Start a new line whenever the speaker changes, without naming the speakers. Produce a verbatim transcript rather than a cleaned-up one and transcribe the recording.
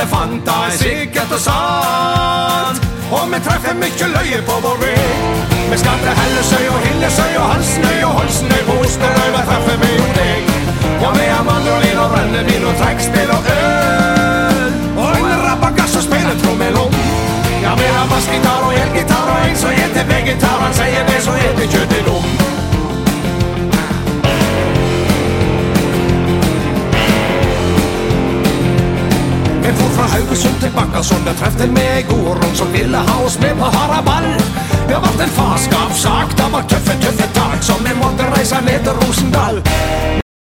fanta er sikkert og sant. Og vi treffer mykje løye på vår vei. Vi skal til Hellesøy og Hillesøy og Halsnøy og Holsenøy. På Osterøy, der treffer vi jo deg. Ja, vi har mandolin og brennevin og trekkspill og øl. Og en rabagass og spiller trommelom. Ja, vi har bassgitar og elgitar og en som heter vegetar. Han sier det, så heter kjøttet dum. Vi får fra Haugesund til Bakkasund. Der trefte vi ei god rund som ville ha oss med på Haraball. Det har vært en farskapssak, det var tøffe, tøffe tak, så vi måtte reise ned til Rosendal.